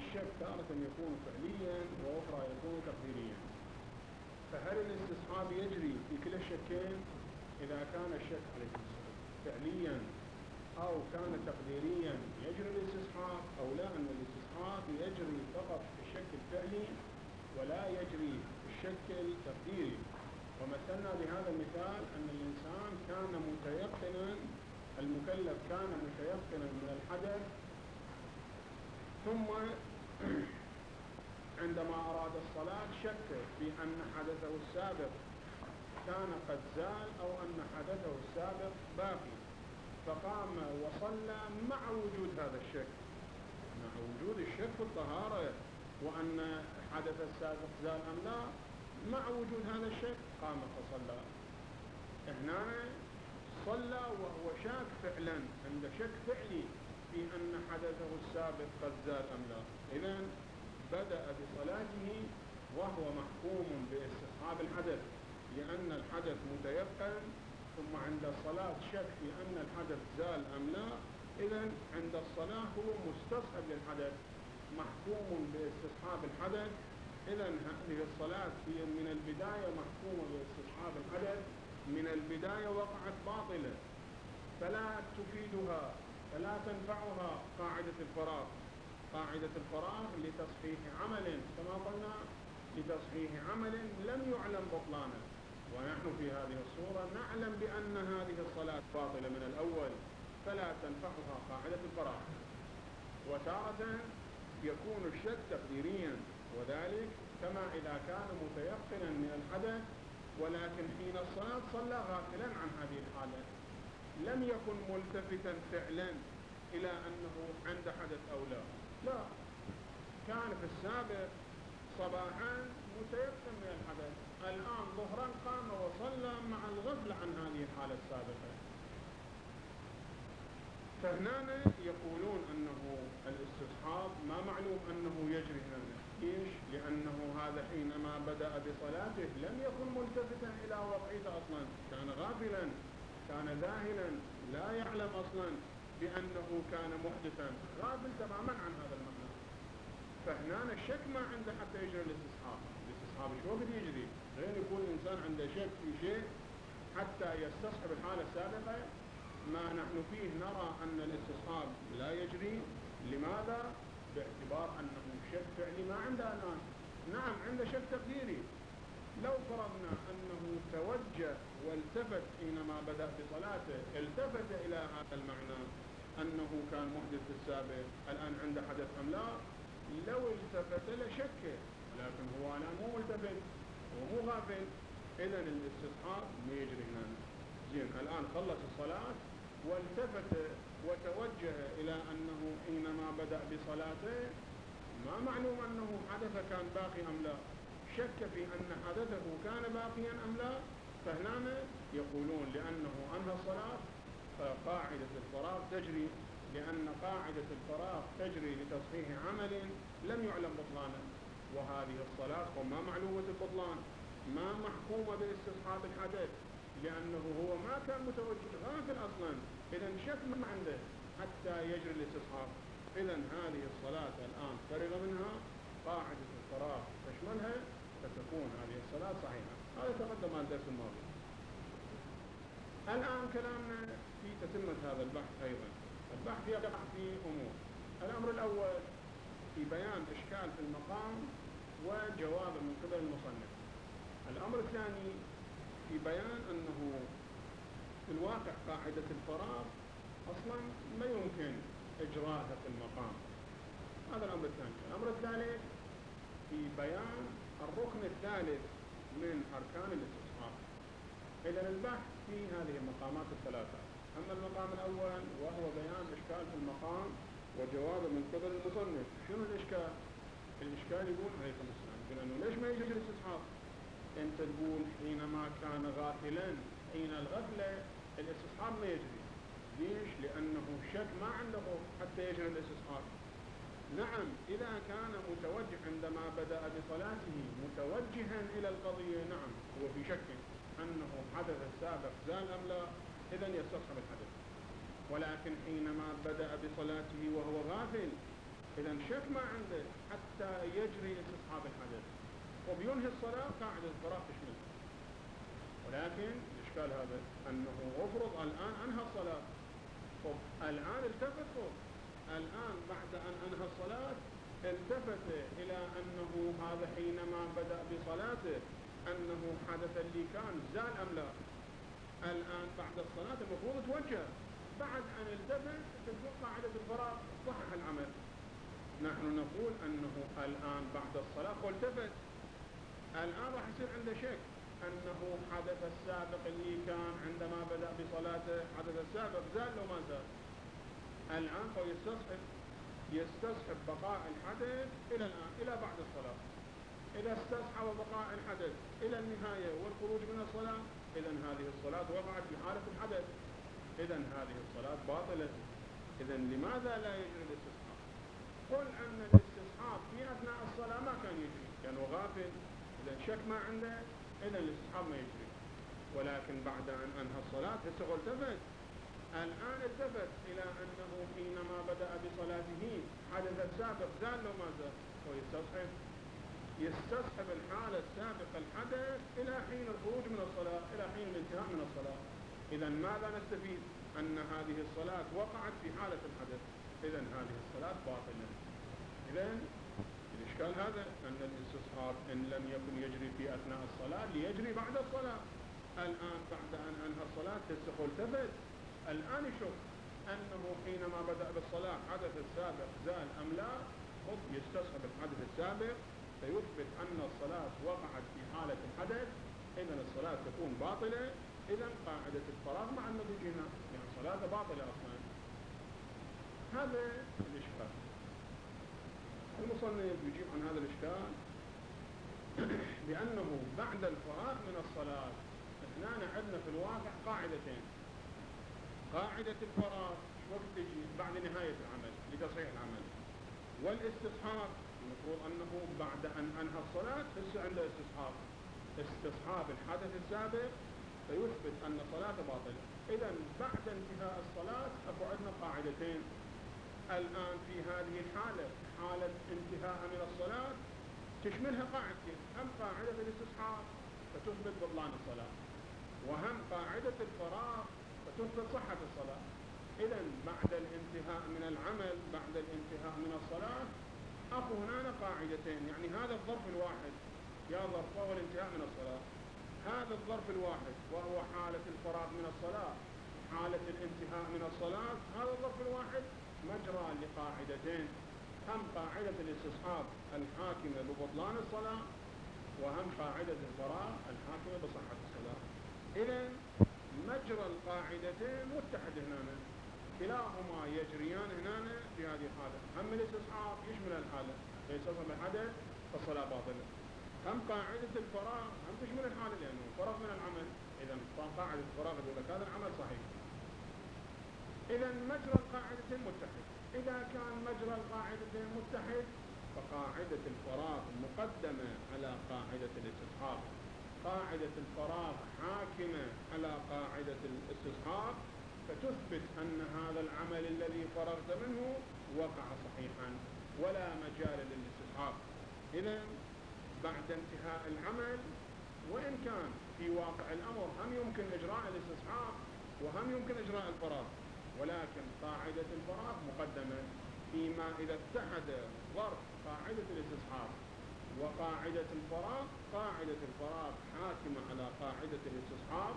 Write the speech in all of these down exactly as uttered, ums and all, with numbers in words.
الشك تارة يكون فعليا وأخرى يكون تقديريا. فهل الاستصحاب يجري في كلا الشكين؟ إذا كان الشك عليه السلام فعليا أو كان تقديريا يجري الاستصحاب، أو لا أن الاستصحاب يجري فقط في الشك الفعلي ولا يجري في الشك التقديري. ومثلنا بهذا المثال أن الإنسان كان متيقنا، المكلف كان متيقنا من الحدث، ثم عندما أراد الصلاة شك في أن حدثه السابق كان قد زال أو أن حدثه السابق باقي، فقام وصلى مع وجود هذا الشك، مع وجود الشك في الطهارة وأن حدث السابق زال أم لا، مع وجود هذا الشك قام فصلى. هنا صلى وهو شاك فعلا، عند شك فعلي في أن حدثه السابق قد زال أم لا. إذن بدأ بصلاته وهو محكوم باستصحاب الحدث لأن الحدث متيقن، ثم عند الصلاة شك في أن الحدث زال أم لا. إذن عند الصلاة هو مستصحب للحدث، محكوم باستصحاب الحدث. إذن هذه الصلاة هي من البداية محكومة باستصحاب الحدث، من البداية وقعت باطلة، فلا تفيدها فلا تنفعها قاعدة الفراغ. قاعدة الفراغ لتصحيح عمل كما قلنا، لتصحيح عمل لم يعلم بطلانه، ونحن في هذه الصورة نعلم بأن هذه الصلاة باطلة من الأول، فلا تنفعها قاعدة الفراغ. وتارة يكون الشك تقديريا، وذلك كما إذا كان متيقنا من الحدث ولكن حين الصلاة صلى غافلا عن هذه الحالة، لم يكن ملتفتا فعلا إلى أنه عند حدث أو لا، لا، كان في السابق صباحا متيقن من الحدث، الآن ظهرا قام وصلى مع الغفلة عن هذه الحالة السابقة. فهنا يقولون أنه الاستصحاب ما معلوم أنه يجري هنا. ليش؟ لأنه هذا حينما بدأ بصلاته لم يكن ملتفتا إلى وضعيته أصلا، كان غافلا، كان ذاهلا، لا يعلم أصلا بأنه كان محدثا، غافل تماما عن هذا المعنى. فهنا الشك ما عنده حتى يجري الاستصحاب. الاستصحاب شو وقت يجري؟ غير يكون الإنسان عنده شك في شيء حتى يستصحب الحالة السابقة. ما نحن فيه نرى أن الاستصحاب لا يجري. لماذا؟ باعتبار أنه شك فعلي ما عنده الآن. نعم عنده شك تقديري. لو فرضنا أنه توجه والتفت حينما بدأ بصلاته، التفت إلى هذا المعنى أنه كان محدث في السابق، الآن عنده حدث أم لا، لو التفت لشك، لكن هو الآن مو ملتفت ومو غافل. إذن الاستصحاب ما يجري هنا. زين، الآن خلص الصلاة والتفت وتوجه إلى أنه حينما بدأ بصلاته ما معلوم أنه حدث كان باقي أم لا، شك في أن حدثه كان باقيا أم لا. فهنا يقولون لأنه أنهى الصلاة فقاعدة الفراغ تجري، لأن قاعدة الفراغ تجري لتصحيح عمل لم يعلم بطلانه، وهذه الصلاة وما معلومة البطلان، ما محكومة باستصحاب الحدث، لأنه هو ما كان متوجه، غافل أصلا. إذن شك ما عنده حتى يجري الاستصحاب. إذن هذه الصلاة الآن فرغ منها، قاعدة الفراغ تشملها، فتكون هذه الصلاة صحيحة. هذا تقدم عن الدرس الماضي. الآن كلامنا في تتمة هذا البحث أيضا. البحث يقع في أمور. الأمر الأول في بيان إشكال في المقام وجواب من قبل المصنف. الأمر الثاني في بيان أنه في الواقع قاعدة الفراغ أصلا ما يمكن إجراءها في المقام. هذا الأمر الثاني. الأمر الثالث في بيان الركن الثالث من أركان الاستصحاب. إذن البحث في هذه المقامات الثلاثة. أما المقام الأول وهو بيان إشكال في المقام وجواب من قبل المصنف. شنو الإشكال؟ الإشكال يقول عليكم السلام، يقول أنه ليش ما يجري الاستصحاب؟ أنت تقول حينما كان غافلا، حين الغفلة الاستصحاب ما يجري. ليش؟ لأنه شك ما عنده حتى يجري الاستصحاب. نعم، إذا كان متوجه عندما بدأ بصلاته متوجها إلى القضية، نعم هو في شك أنه حدث السابق زال أم لا، إذن يستصحب الحدث. ولكن حينما بدأ بصلاته وهو غافل إذا شك ما عنده حتى يجري استصحاب الحدث وبينهي الصلاة قاعدة الفراغ تشمل. ولكن الإشكال هذا أنه افرض الآن أنهى الصلاة، طب الآن التفت فوق، الآن بعد أن أنهى الصلاة التفت إلى أنه هذا حينما بدأ بصلاته أنه حدث اللي كان زال أم لا. الآن بعد الصلاة المفروض توجه، بعد أن التفت تكون قاعدة الفراغ صحح العمل. نحن نقول أنه الآن بعد الصلاة والتفت، الآن راح يصير عنده شك أنه حدث السابق اللي كان عندما بدأ بصلاته حدث السابق زال لو ما زال. الآن هو يستصحب يستصحب بقاء الحدث إلى الآن إلى بعد الصلاة. إذا استصحب بقاء الحدث إلى النهاية والخروج من الصلاة إذا هذه الصلاة وقعت في حالة الحدث، إذا هذه الصلاة باطلة. إذا لماذا لا يجري الاستصحاب؟ قل أن الاستصحاب في أثناء الصلاة ما كان يجري، كان يعني غافل، إذا شك ما عنده إذا الاستصحاب ما يجري. ولكن بعد أن أنهى الصلاة هسه التفت، الآن التفت إلى أنه حينما بدأ بصلاته حدث السابق زال لو ما زال، ويستصحب يستصحب الحالة السابقة الحدث إلى حين الخروج من الصلاة، إلى حين الانتهاء من الصلاة. إذا ماذا نستفيد؟ أن هذه الصلاة وقعت في حالة الحدث، إذا هذه الصلاة باطلة. إذا الإشكال هذا أن الاستصحاب إن لم يكن يجري في أثناء الصلاة ليجري بعد الصلاة. الآن بعد أن أنهى الصلاة تسخ التفت، الآن يشوف أنه حينما بدأ بالصلاة حدث السابق زال أم لا، خذ يستصحب الحدث السابق فيثبت أن الصلاة وقعت في حالة الحدث، إذا الصلاة تكون باطلة. إذا قاعدة الفراغ مع النضوج هنا، يعني صلاة باطلة أصلا. هذا الإشكال. المصنف يجيب عن هذا الإشكال بأنه بعد الفراغ من الصلاة احنا عندنا في الواقع قاعدتين. قاعدة الفراغ وقت تجي بعد نهاية العمل لتصحيح العمل، والاستصحاب المفروض أنه بعد أن أنهى الصلاة هسه عنده استصحاب، استصحاب الحدث السابق فيثبت أن الصلاة باطلة. إذا بعد انتهاء الصلاة أكو عندنا قاعدتين. الآن في هذه الحالة حالة انتهاء من الصلاة تشملها قاعدتين، هم قاعدة الاستصحاب فتثبت بطلان الصلاة، وهم قاعدة الفراغ فتثبت صحة الصلاة. إذا بعد الانتهاء من العمل بعد الانتهاء من الصلاة أكو هنا قاعدتين، يعني هذا الظرف الواحد يا ظرف وهو الانتهاء من الصلاة، هذا الظرف الواحد وهو حالة الفراغ من الصلاة حالة الانتهاء من الصلاة، هذا الظرف الواحد مجرى لقاعدتين، هم قاعدة الاستصحاب الحاكمة ببطلان الصلاة، وهم قاعدة الفراغ الحاكمة بصحة الصلاة. إذا مجرى القاعدتين متحد هنا، كلاهما يجريان هنا في هذه الحالة. هم الاستصحاب يشمل الحالة فيستصحب الحدث فالصلاة باطلة، هم قاعدة الفراغ هم تشمل الحالة لأنه فرغ من العمل، إذا قاعدة الفراغ يقول لك هذا العمل صحيح. إذا مجرى القاعدتين متحد. إذا كان مجرى القاعدتين متحد فقاعدة الفراغ مقدمة على قاعدة الاستصحاب، قاعدة الفراغ حاكمة على قاعدة الاستصحاب، فتثبت أن هذا العمل الذي فرغت منه وقع صحيحا ولا مجال للاستصحاب. إذا بعد انتهاء العمل وإن كان في واقع الأمر هم يمكن إجراء الاستصحاب وهم يمكن إجراء الفراغ، ولكن قاعدة الفراغ مقدمة فيما إذا اتحد ظرف قاعدة الاستصحاب وقاعدة الفراغ، قاعدة الفراغ حاكمة على قاعدة الاستصحاب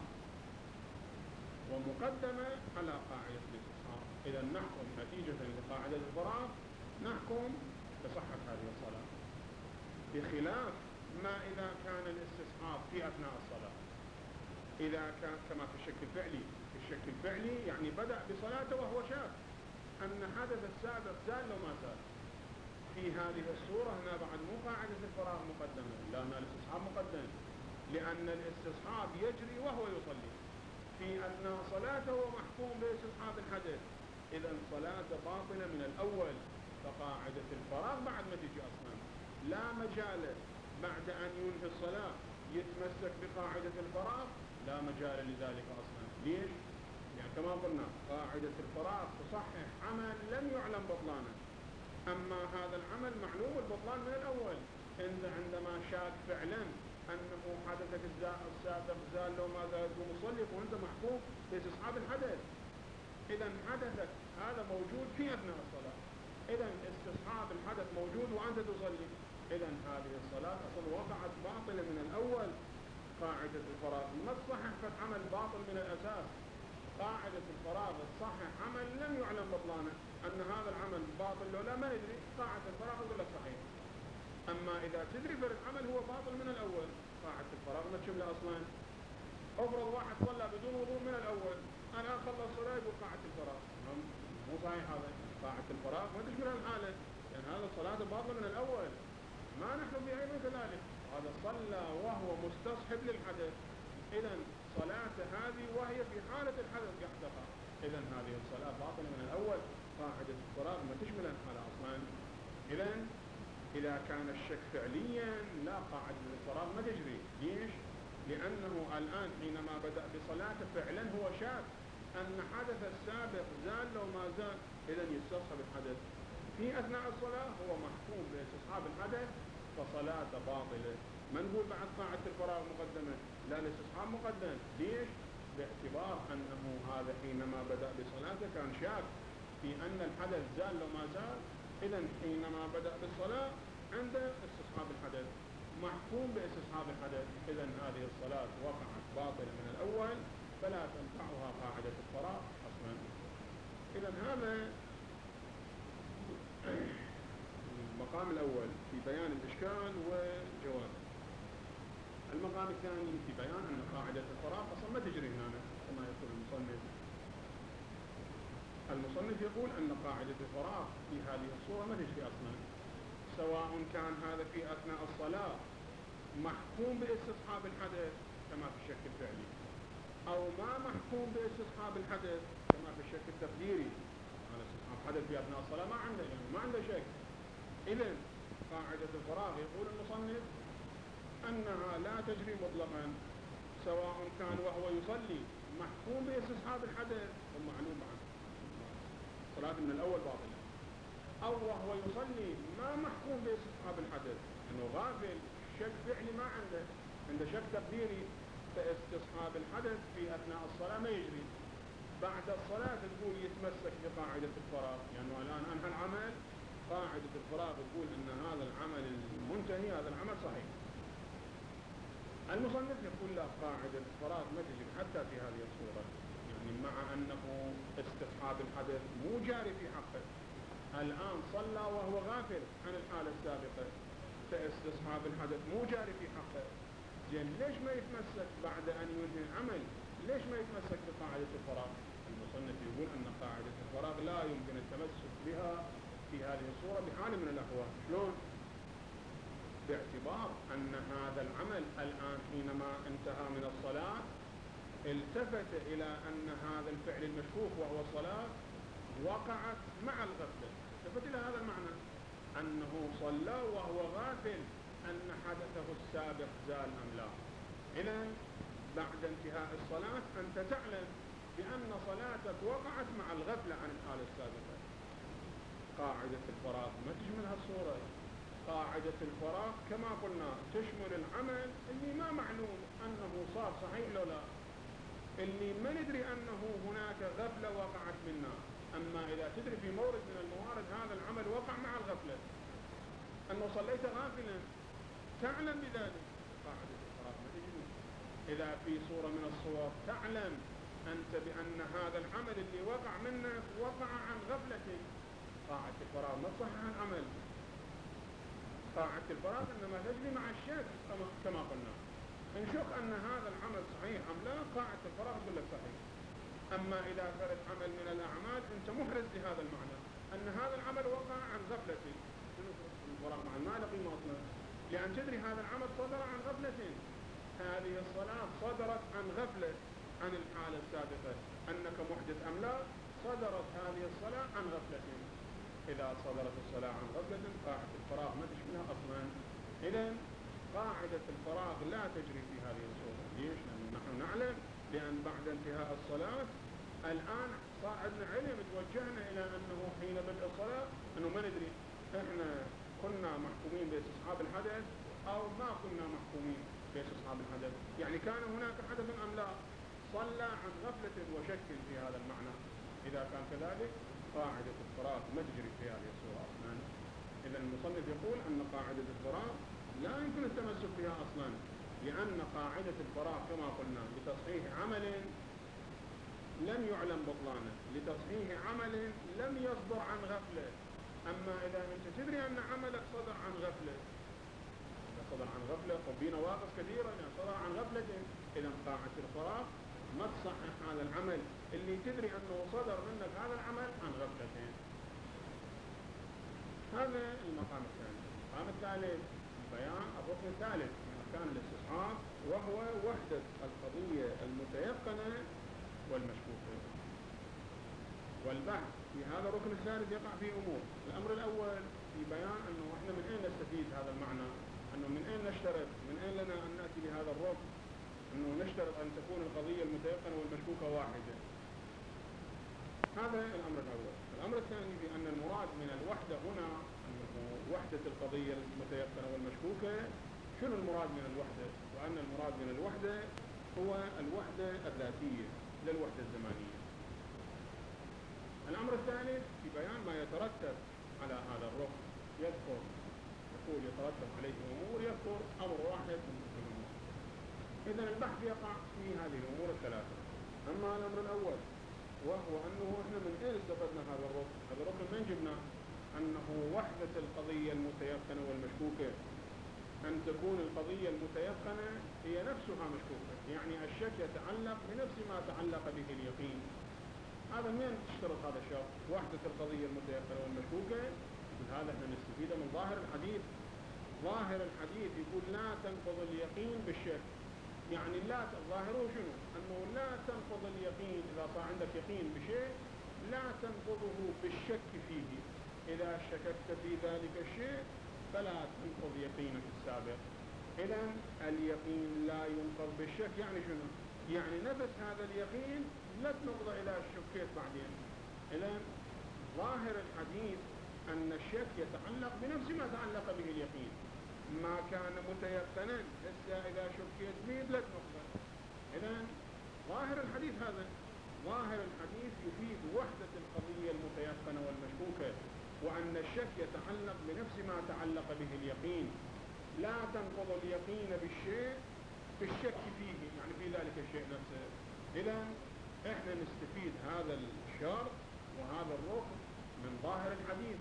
ومقدمة على قاعدة الاستصحاب. إذا نحكم نتيجة لقاعدة الفراغ نحكم بصحة هذه الصلاة، بخلاف ما إذا كان الاستصحاب في أثناء الصلاة. إذا كان كما في الشك الفعلي، في الشك الفعلي يعني بدأ بصلاته وهو شاك أن حدث السابق زال لو ما زال. في هذه الصورة هنا بعد مو قاعدة الفراغ مقدمة، لا هنا الاستصحاب مقدم، لأن الاستصحاب يجري وهو يصلي في أثناء صلاته ومحكوم باستصحاب الحدث، إذا صلاته باطلة من الأول. فقاعدة الفراغ بعد ما تجي أصلا لا مجال بعد أن ينهي الصلاة يتمسك بقاعدة الفراغ، لا مجال لذلك أصلا. ليش؟ يعني كما قلنا قاعدة الفراغ تصحح عمل لم يعلم بطلانه، أما هذا العمل معلوم البطلان من الأول. أنت عندما شاك فعلا أنه حدثك السابق زال لو ما زال مصلي وأنت محكوم باستصحاب الحدث. إذا حدثك هذا موجود في أثناء الصلاة، إذا استصحاب الحدث موجود وأنت تصلي، إذا هذه الصلاة أصلا وقعت باطلة من الأول. قاعدة الفراغ ما تصحح فالعمل باطل من الأساس. قاعدة الفراغ تصحح عمل لم يعلم بطلانه، أن هذا العمل باطل لو لا ما ندري، قاعدة الفراغ يقول لك صحيح. أما إذا تدري فالعمل هو باطل من الأول، قاعدة الفراغ ما تشمله أصلا. أفرض واحد صلى بدون وضوء من الأول، أنا أخلص الصلاة يقول قاعدة الفراغ، مو صحيح هذا. قاعدة الفراغ ما تشمل الحالة، لأن يعني هذا الصلاة باطلة من الأول. ما نحن به أيضا كذلك، هذا صلى وهو مستصحب للحدث، إذا صلاة هذه وهي في حالة الحدث يحدثها، إذا هذه الصلاة باطلة من الأول. قاعدة الفراغ ما تشمل الحالة أصلا. إذا إذا كان الشك فعليا لا قاعدة الفراغ ما تجري. ليش؟ لأنه الآن حينما بدأ بصلاته فعلا هو شاك أن حدث السابق زال لو ما زال، إذا يستصحب الحدث في أثناء الصلاة، هو محكوم باستصحاب الحدث فصلاته باطلة. ما نقول بعد قاعدة الفراغ مقدمة، لا الاستصحاب مقدم. ليش؟ باعتبار أنه هذا حينما بدأ بصلاته كان شاك في أن الحدث زال لو ما زال، إذا حينما بدأ بالصلاة عنده استصحاب الحدث، محكوم باستصحاب الحدث، إذا هذه الصلاة وقعت باطلة من الأول فلا تنفعها قاعدة الفراغ أصلا. إذا هذا المقام الأول في بيان الإشكال وجوابه. المقام الثاني في بيان أن قاعدة الفراغ أصلا ما تجري هنا كما يقول المصنف. المصنف يقول أن قاعدة الفراغ في هذه الصورة ما تجري أصلا، سواء كان هذا في أثناء الصلاة محكوم باستصحاب الحدث كما في الشك الفعلي، أو ما محكوم باستصحاب الحدث كما في الشك التقديري. على استصحاب حدث في أثناء الصلاة ما عنده يعني ما عنده شك. إذن قاعدة الفراغ يقول المصنف أنها لا تجري مطلقا، سواء كان وهو يصلي محكوم باستصحاب الحدث ومعلوم عنه صلاة من الأول باطلة، أو وهو يصلي ما محكوم باستصحاب الحدث أنه غافل شك فعلي ما عنده، عنده شك تقديري، فاستصحاب الحدث في أثناء الصلاة ما يجري. بعد الصلاة تقول يتمسك بقاعدة الفراغ، لأنه يعني الآن أنهى العمل، قاعدة الفراغ يقول أن هذا العمل المنتهي هذا العمل صحيح. المصنف يقول لا، قاعدة الفراغ ما تجري حتى في هذه الصورة، يعني مع أنه استصحاب الحدث مو جاري في حقه، الآن صلى وهو غافل عن الحالة السابقة، فاستصحاب الحدث مو جاري في حقه. زين ليش ما يتمسك بعد أن ينهي العمل؟ ليش ما يتمسك بقاعدة الفراغ؟ المصنف يقول أن قاعدة الفراغ لا يمكن التمسك بها في هذه الصورة بحال من الأحوال. شلون؟ باعتبار أن هذا العمل الآن حينما انتهى من الصلاة التفت إلى أن هذا الفعل المشكوك وهو الصلاة وقعت مع الغفلة، التفت إلى هذا المعنى أنه صلى وهو غافل أن حدثه السابق زال أم لا. إذا بعد انتهاء الصلاة أنت تعلم بأن صلاتك وقعت مع الغفلة عن الحالة السابقة. قاعدة الفراغ ما تشمل هالصورة. قاعدة الفراغ كما قلنا تشمل العمل اللي ما معلوم أنه صار صحيح لو لا، اللي ما ندري أنه هناك غفلة وقعت منا. أما إذا تدري في مورد من الموارد هذا العمل وقع مع الغفلة، أنه صليت غافلا تعلم بذلك، قاعدة الفراغ ما تجري. إذا في صورة من الصور تعلم أنت بأن هذا العمل اللي وقع منك وقع عن غفلتك، قاعدة الفراغ ما تصحح العمل. قاعدة الفراغ إنما تجري مع الشك كما قلنا، نشك أن هذا العمل صحيح أم لا، قاعدة الفراغ تقول لك صحيح. أما إذا كانت عمل من الأعمال أنت محرز لهذا المعنى أن هذا العمل وقع عن غفلتك، الفراغ مع المال قيمة أصلا، لأن تدري هذا العمل صدر عن غفلة، هذه الصلاة صدرت عن غفلة عن الحالة السابقة أنك محدث أم لا، صدرت هذه الصلاة عن غفلة. إذا صدرت الصلاة عن غفلة قاعدة الفراغ ما تشملها أصلا. إذا قاعدة الفراغ لا تجري في هذه الصورة. ليش؟ لأن نحن نعلم بأن بعد انتهاء الصلاة الآن صار عندنا علم توجهنا إلى أنه حين بدء الصلاة أنه ما ندري احنا كنا محكومين باستصحاب الحدث او ما كنا محكومين باستصحاب الحدث، يعني كان هناك حدث ام لا، صلى عن غفلة وشك في هذا المعنى. اذا كان كذلك قاعدة الفراغ ما تجري في هذه الصورة اصلا. اذا المصنف يقول ان قاعدة الفراغ لا يمكن التمسك بها اصلا، لان قاعدة الفراغ كما قلنا لتصحيح عمل لم يعلم بطلانه، لتصحيح عمل لم يصدر عن غفلة. أما إذا أنت تدري أن عملك صدر عن غفلة، إذا صدر عن غفلة وفي نواقص كثيرة إذا صدر عن غفلة، إذا قاعدة الفراغ ما تصحح هذا العمل اللي تدري أنه صدر منك هذا العمل عن غفلتين. هذا المقام الثاني. المقام الثالث بيان الركن الثالث من أركان الاستصحاب، وهو وحدة القضية المتيقنة والمشكوكة. والبحث في هذا الركن الثالث يقع فيه أمور. الأمر الأول في بيان أنه إحنا من أين نستفيد هذا المعنى، أنه من أين نشترط، من أين لنا أن نأتي بهذا الركن، أنه نشترط أن تكون القضية المتيقنة والمشكوكة واحدة. هذا الأمر الأول. الأمر الثاني في أن المراد من الوحدة هنا أنه وحدة القضية المتيقنة والمشكوكة. شنو المراد من الوحدة؟ وأن المراد من الوحدة هو الوحدة الذاتية لا الوحدة الزمانية. الأمر الثالث في بيان ما يترتب على هذا الركن، يذكر يقول يترتب عليه أمور، يذكر أمر واحد من هذه الأمور. إذن البحث يقع في هذه الأمور الثلاثة. أما الأمر الأول وهو أنه إحنا من أين استفدنا هذا الركن؟ هذا الركن من جبنا؟ أنه وحدة القضية المتيقنة والمشكوكة، أن تكون القضية المتيقنة هي نفسها مشكوكة، يعني الشك يتعلق بنفس ما تعلق به اليقين. هذا من تشترط هذا الشرط؟ وحدة القضية المتيقنة والمشكوكة. هذا احنا نستفيده من ظاهر الحديث. ظاهر الحديث يقول لا تنقض اليقين بالشك، يعني لا ظاهره شنو؟ أنه لا تنقض اليقين إذا صار عندك يقين بشيء لا تنقضه بالشك فيه. إذا شككت في ذلك الشيء فلا تنقض يقينك السابق. إذا اليقين لا ينقض بالشك، يعني شنو؟ يعني نفس هذا اليقين لا تنقض إلى الشكيت بعدين. إذا ظاهر الحديث أن الشك يتعلق بنفس ما تعلق به اليقين. ما كان متيقنا هسه إذا شكيت به لا تنقض. إذا ظاهر الحديث هذا. ظاهر الحديث يفيد وحدة القضية المتيقنة والمشكوكة، وأن الشك يتعلق بنفس ما تعلق به اليقين. لا تنقض اليقين بالشيء بالشك فيه، يعني في ذلك الشيء نفسه. إذا إحنا نستفيد هذا الشرط وهذا الركن من ظاهر الحديث.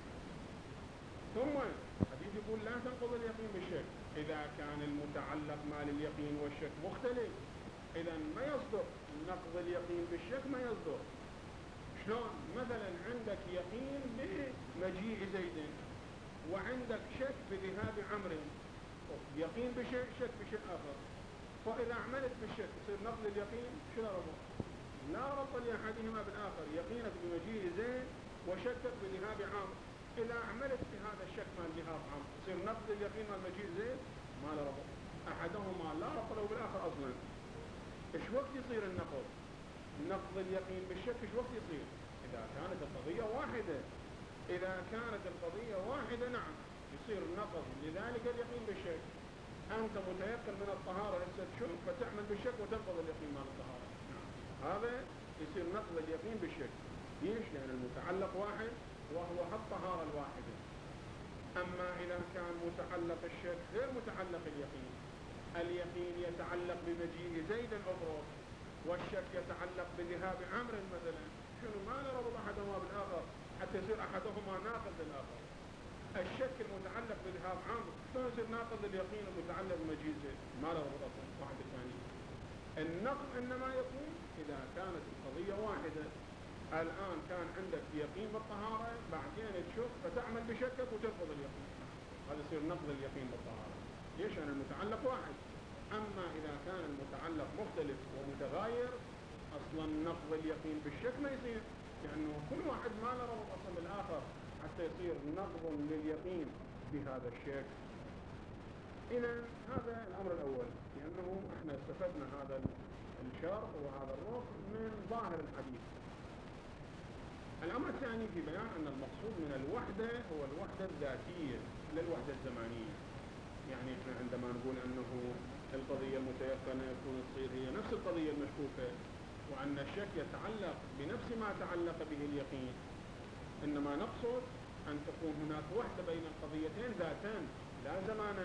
ثم الحديث يقول لا تنقض اليقين بالشك. إذا كان المتعلق مال اليقين والشك مختلف، إذا ما يصدر نقض اليقين بالشك، ما يصدر. شلون؟ مثلا عندك يقين بمجيء زيد وعندك شك بذهاب عمرو، يقين بشيء شك بشيء آخر، فإذا عملت بالشك يصير نقض اليقين شنو ربط؟ لا ربط لأحدهما بالآخر. يقينك بمجيء زيد وشكك بذهاب عمرو، إذا عملت بهذا الشك مال ذهاب عمرو يصير نقض اليقين مال مجيء زيد ما له ربط. أحدهما لا ربط له بالآخر أصلا. إيش وقت يصير النقض؟ نقض اليقين بالشك إيش وقت يصير؟ إذا كانت القضية واحدة. إذا كانت القضية واحدة نعم يصير نقض لذلك اليقين بالشك. أنت متيقن من الطهارة هسه تشك فتعمل بالشك وتنقض اليقين مال الطهارة. هذا يصير نقض اليقين بالشك. ليش؟ لأن المتعلق واحد وهو الطهارة الواحدة. أما إذا كان متعلق الشك غير متعلق اليقين، اليقين يتعلق بمجيء زيد الأبرص والشك يتعلق بذهاب عمرو مثلا، شنو ما نربط أحدهما بالآخر حتى يصير أحدهما ناقض للآخر. الشك المتعلق بذهاب عمرو شلون يصير ناقض لليقين المتعلق بمجيء زيد؟ ما له ربط أصلا واحد الثاني. النقض إنما يكون إذا كانت القضية واحدة. الآن كان عندك يقين بالطهارة بعدين تشك فتعمل بشكك وتنقض اليقين، هذا يصير نقض اليقين بالطهارة. ليش؟ أن المتعلق واحد. أما إذا كان المتعلق مختلف ومتغاير أصلا نقض اليقين بالشك ما يصير، لأنه كل واحد ما له ربط أصلا بالآخر حتى يصير نقض لليقين بهذا الشك. إذا هذا الأمر الأول، لأنه إحنا استفدنا هذا الشرط وهذا الركن من ظاهر الحديث. الأمر الثاني في بيان أن المقصود من الوحدة هو الوحدة الذاتية لا الوحدة الزمانية. يعني احنا عندما نقول أنه القضية المتيقنة يكون تصير هي نفس القضية المشكوكة، وأن الشك يتعلق بنفس ما تعلق به اليقين، إنما نقصد أن تكون هناك وحدة بين القضيتين ذاتان لا زمانا.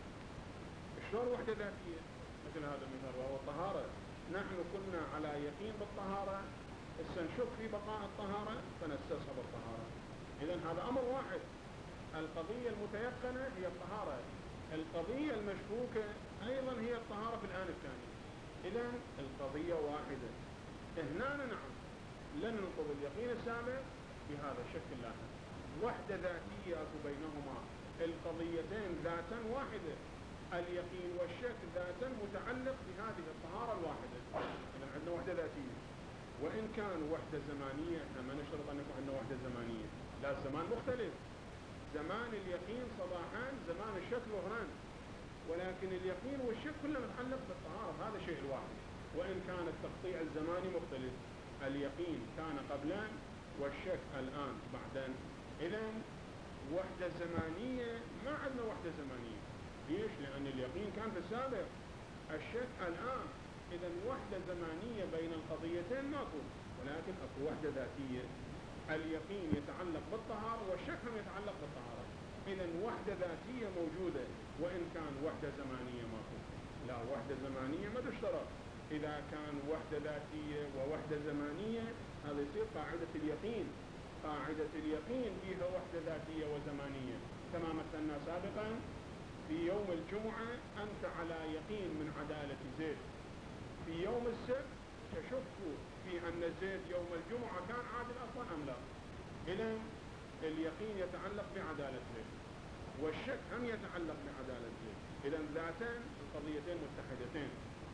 شلون وحدة ذاتية؟ مثل هذا المثال وهو الطهارة. نحن كنا على يقين بالطهارة، هسه نشك في بقاء الطهارة فنستصحب الطهارة. إذن هذا أمر واحد. القضية المتيقنة هي الطهارة، القضية المشكوكة أيضا هي الطهارة في الآن الثاني. إذن القضية واحدة. هنا نعم لن ننقض اليقين السابق بهذا الشكل اللاحق. وحدة ذاتية أكو بينهما، القضيتين ذاتا واحدة، اليقين والشك ذاتا متعلق بهذه الطهارة الواحدة. إذن عندنا وحدة ذاتية. وإن كان وحدة زمانية، احنا ما نشترط أن يكون عندنا وحدة زمانية، لا الزمان مختلف. زمان اليقين صباحان، زمان الشك ظهران، ولكن اليقين والشك كله متعلق بالطهارة، هذا الشيء الواحد. وإن كان التقطيع الزماني مختلف، اليقين كان قبلا والشك الآن بعدين. إذن وحدة زمانية ما عندنا وحدة زمانية. ليش؟ لأن اليقين كان في السابق، الشك الآن. إذن وحدة زمانية بين القضيتين ماكو، ولكن أكو وحدة ذاتية. اليقين يتعلق بالطهارة والشك هم يتعلق بالطهارة. إذن وحدة ذاتية موجودة، وإن كان وحدة زمانية ماكو. لا وحدة زمانية ما تشترط. إذا كان وحدة ذاتية ووحدة زمانية هذا يصير قاعدة اليقين. قاعدة اليقين فيها وحدة ذاتية وزمانية، كما مثلنا سابقا في يوم الجمعة أنت على يقين من عدالة زيد، في يوم السبت تشك في أن زيد يوم الجمعة كان عادل أصلا أم لا. إذن اليقين يتعلق بعدالة زيد والشك هم يتعلق بعدالة زيد. إذن ذاتان القضيتين متحدتين،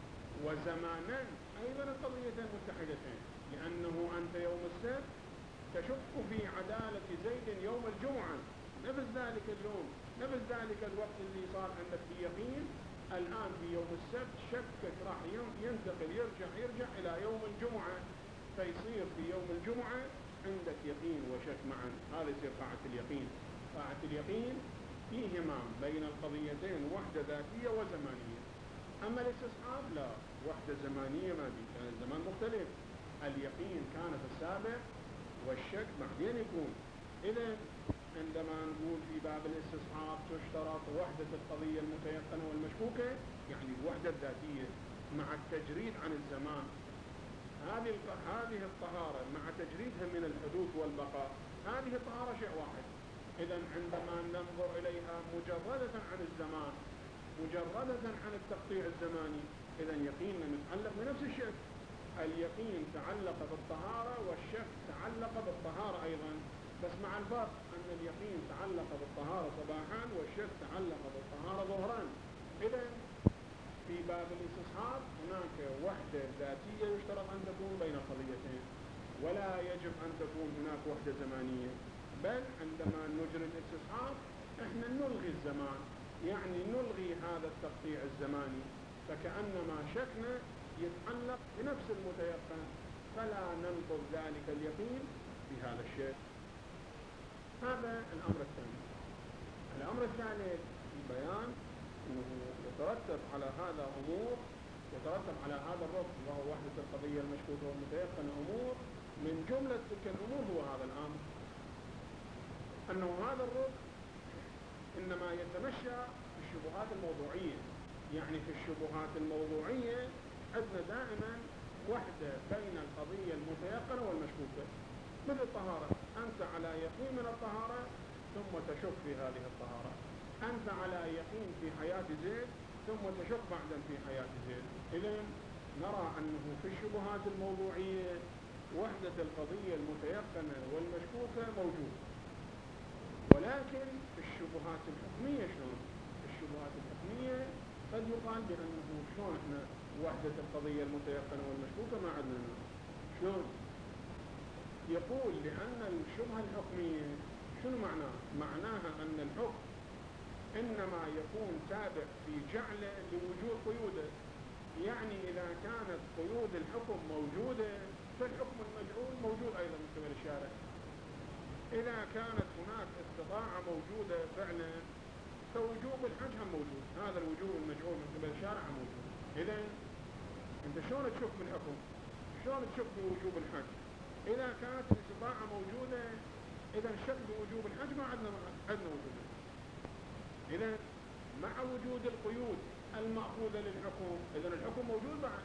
وزمانا أيضا القضيتين متحدتين، لأنه أنت يوم السبت تشك في عدالة زيد يوم الجمعة، نفس ذلك اليوم، نفس ذلك الوقت اللي صار عندك في يقين، الآن في يوم السبت شكك راح ينتقل يرجع يرجع إلى يوم الجمعة، فيصير في يوم الجمعة عندك يقين وشك معا. هذا يصير قاعدة اليقين. قاعدة اليقين فيهما بين القضيتين وحدة ذاتية وزمانية. أما الاستصحاب لا، وحدة زمانية ما في، كان الزمان مختلف. اليقين كان في السابق والشك بعدين يكون. إذا عندما نقول في باب الاستصحاب تشترط وحدة القضية المتيقنة والمشكوكة، يعني الوحدة الذاتية مع التجريد عن الزمان. هذه هذه الطهارة مع تجريدها من الحدوث والبقاء، هذه الطهارة شيء واحد. إذا عندما ننظر إليها مجردة عن الزمان، مجردة عن التقطيع الزماني، إذا يقيننا متعلق بنفس الشيء. اليقين تعلق بالطهارة والشك تعلق بالطهارة أيضا، بس مع الفرق أن اليقين تعلق بالطهارة صباحا والشك تعلق بالطهارة ظهران. إذا في باب الاستصحاب هناك وحدة ذاتية يشترط أن تكون بين القضيتين، ولا يجب أن تكون هناك وحدة زمانية. بل عندما نجري الاستصحاب احنا نلغي الزمان، يعني نلغي هذا التقطيع الزماني، فكأنما شكنا يتعلق بنفس المتيقن، فلا ننقض ذلك اليقين بهذا الشيء. هذا الأمر الثاني. الأمر الثالث في بيان أنه يترتب على هذا أمور، يترتب على هذا الركن وهو وحدة القضية المشكوكة والمتيقنة أمور. من جملة تلك الأمور هو هذا الأمر، أنه هذا الركن إنما يتمشى في الشبهات الموضوعية. يعني في الشبهات الموضوعية عندنا دائما وحدة بين القضية المتيقنة والمشكوكة، مثل الطهارة، أنت على يقين من الطهارة ثم تشك في هذه الطهارة، أنت على يقين في حياة زيد ثم تشك بعدا في حياة زيد. إذن نرى أنه في الشبهات الموضوعية وحدة القضية المتيقنة والمشكوكة موجود، ولكن في الشبهات الحكمية شلون؟ في الشبهات الحكمية قد يقال بأنه شلون احنا وحدة القضية المتيقنة والمشكوكة ما عندنا. شلون؟ يقول لأن الشبهة الحكمية شنو معناه؟ معناها أن الحكم إنما يكون تابع في جعله لوجود قيوده. يعني إذا كانت قيود الحكم موجودة فالحكم المجعول موجود أيضا من قبل الشارع. كانت هناك استطاعة موجودة فعلا فوجوب الحج هم موجود، هذا الوجوب المجعول من قبل الشارع موجود. إذا أنت شلون تشك بالحكم؟ شلون تشك بوجوب الحج؟ إذا كانت الاستطاعة موجودة إذا الشك بوجوب الحج ما عندنا عندنا وجود. إذا مع وجود القيود المأخوذة للحكم إذا الحكم موجود بعد.